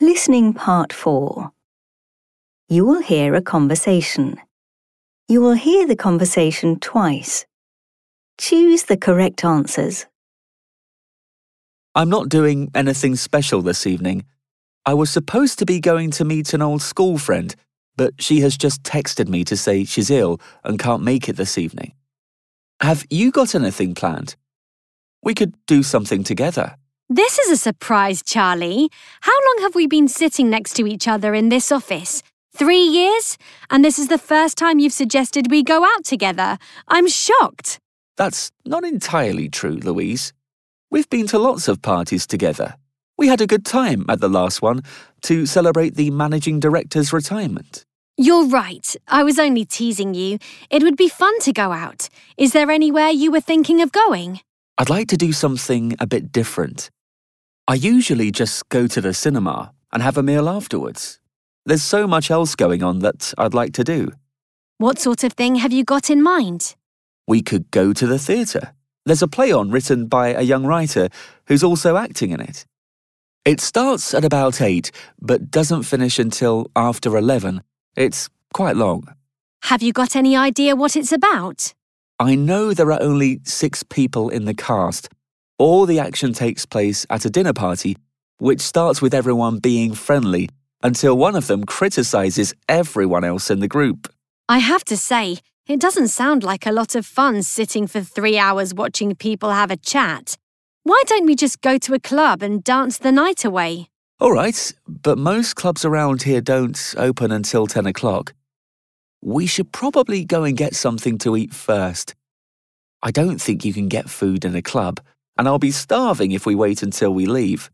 Listening Part 4. You will hear a conversation. You will hear the conversation twice. Choose the correct answers. I'm not doing anything special this evening. I was supposed to be going to meet an old school friend, but she has just texted me to say she's ill and can't make it this evening. Have you got anything planned? We could do something together. This is a surprise, Charlie. How long have we been sitting next to each other in this office? 3 years? And this is the first time you've suggested we go out together. I'm shocked. That's not entirely true, Louise. We've been to lots of parties together. We had a good time at the last one to celebrate the managing director's retirement. You're right. I was only teasing you. It would be fun to go out. Is there anywhere you were thinking of going? I'd like to do something a bit different. I usually just go to the cinema and have a meal afterwards. There's so much else going on that I'd like to do. What sort of thing have you got in mind? We could go to the theatre. There's a play on written by a young writer who's also acting in it. It starts at about 8, but doesn't finish until after 11. It's quite long. Have you got any idea what it's about? I know there are only 6 people in the cast. All the action takes place at a dinner party, which starts with everyone being friendly until one of them criticises everyone else in the group. I have to say, it doesn't sound like a lot of fun sitting for 3 hours watching people have a chat. Why don't we just go to a club and dance the night away? All right, but most clubs around here don't open until 10 o'clock. We should probably go and get something to eat first. I don't think you can get food in a club, and I'll be starving if we wait until we leave.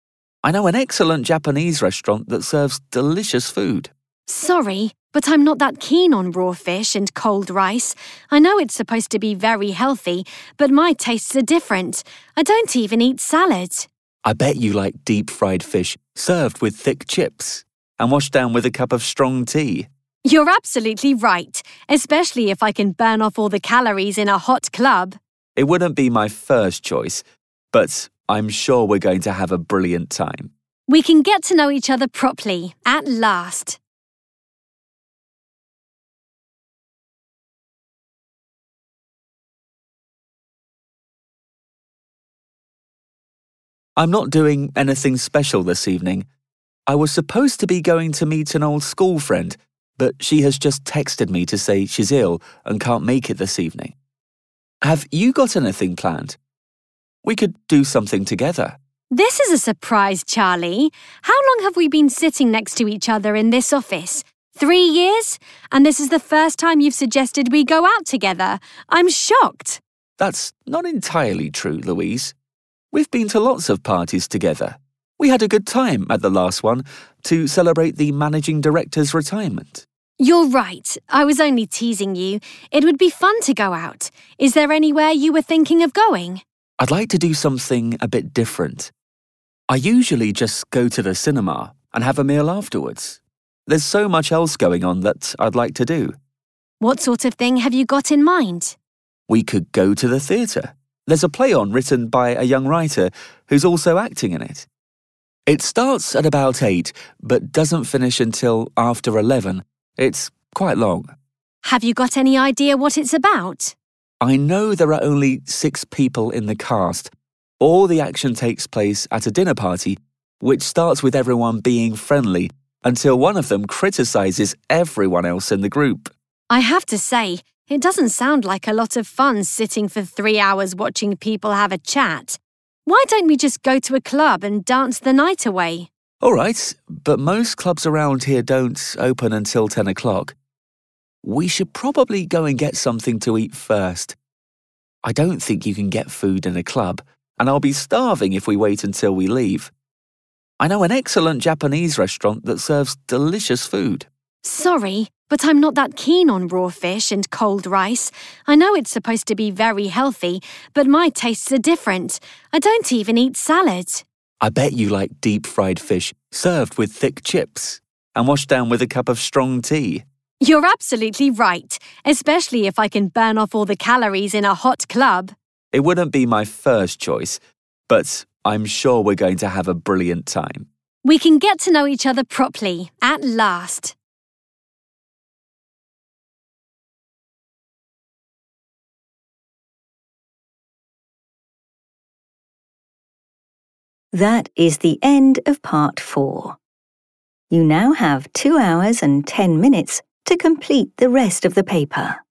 I know an excellent Japanese restaurant that serves delicious food. Sorry, but I'm not that keen on raw fish and cold rice. I know it's supposed to be very healthy, but my tastes are different. I don't even eat salad. I bet you like deep-fried fish served with thick chips and washed down with a cup of strong tea. You're absolutely right, especially if I can burn off all the calories in a hot club. It wouldn't be my first choice, but I'm sure we're going to have a brilliant time. We can get to know each other properly, at last. I'm not doing anything special this evening. I was supposed to be going to meet an old school friend, but she has just texted me to say she's ill and can't make it this evening. Have you got anything planned? We could do something together. This is a surprise, Charlie. How long have we been sitting next to each other in this office? 3 years? And this is the first time you've suggested we go out together. I'm shocked. That's not entirely true, Louise. We've been to lots of parties together. We had a good time at the last one to celebrate the managing director's retirement. You're right. I was only teasing you. It would be fun to go out. Is there anywhere you were thinking of going? I'd like to do something a bit different. I usually just go to the cinema and have a meal afterwards. There's so much else going on that I'd like to do. What sort of thing have you got in mind? We could go to the theatre. There's a play on written by a young writer who's also acting in it. It starts at about 8, but doesn't finish until after 11. It's quite long. Have you got any idea what it's about? I know there are only 6 people in the cast. All the action takes place at a dinner party, which starts with everyone being friendly until one of them criticises everyone else in the group. I have to say, it doesn't sound like a lot of fun sitting for 3 hours watching people have a chat. Why don't we just go to a club and dance the night away? All right, but most clubs around here don't open until 10 o'clock. We should probably go and get something to eat first. I don't think you can get food in a club, and I'll be starving if we wait until we leave. I know an excellent Japanese restaurant that serves delicious food. Sorry, but I'm not that keen on raw fish and cold rice. I know it's supposed to be very healthy, but my tastes are different. I don't even eat salad. I bet you like deep-fried fish served with thick chips and washed down with a cup of strong tea. You're absolutely right, especially if I can burn off all the calories in a hot club. It wouldn't be my first choice, but I'm sure we're going to have a brilliant time. We can get to know each other properly, at last. That is the end of part 4. You now have 2 hours and 10 minutes to complete the rest of the paper.